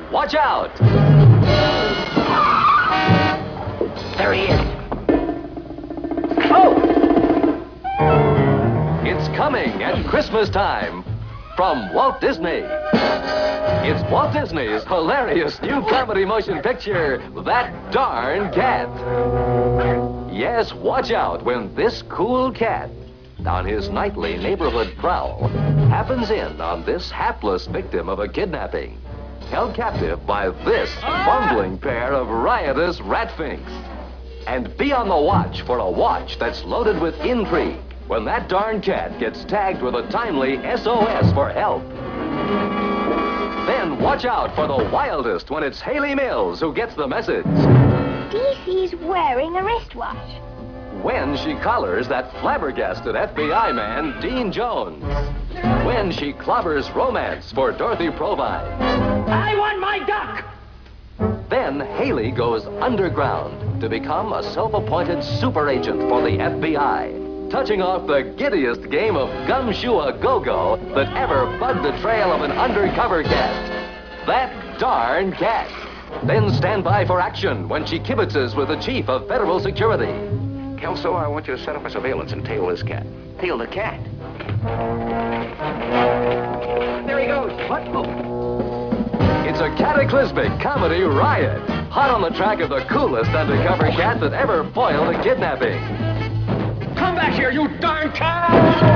Watch out! There he is. Oh! It's coming at Christmas time from Walt Disney. It's Walt Disney's hilarious new comedy motion picture, That Darn Cat. Yes, watch out when this cool cat, on his nightly neighborhood prowl, happens in on this hapless victim of a kidnapping, held captive by this bungling pair of riotous ratfinks. And be on the watch for a watch that's loaded with intrigue when that darn cat gets tagged with a timely SOS for help. Then watch out for the wildest when it's Hayley Mills who gets the message. DC's wearing a wristwatch. When she collars that flabbergasted FBI man, Dean Jones. When she clobbers romance for Dorothy Provine. I want my duck! Then Haley goes underground to become a self-appointed super agent for the FBI, touching off the giddiest game of gumshoe-a-go-go that ever bugged the trail of an undercover cat. That Darn Cat. Then stand by for action when she kibitzes with the chief of federal security. Kelso, I want you to set up a surveillance and tail this cat. Tail the cat? There he goes. What? Oh. It's a cataclysmic comedy riot, hot on the track of the coolest undercover cat that ever foiled a kidnapping. Come back here, you darn cat!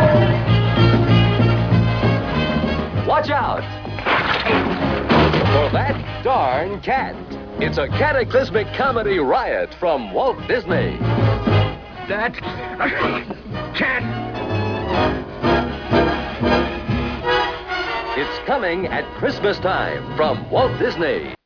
Watch out for That Darn Cat. It's a cataclysmic comedy riot from Walt Disney. That cat! It's coming at Christmas time from Walt Disney.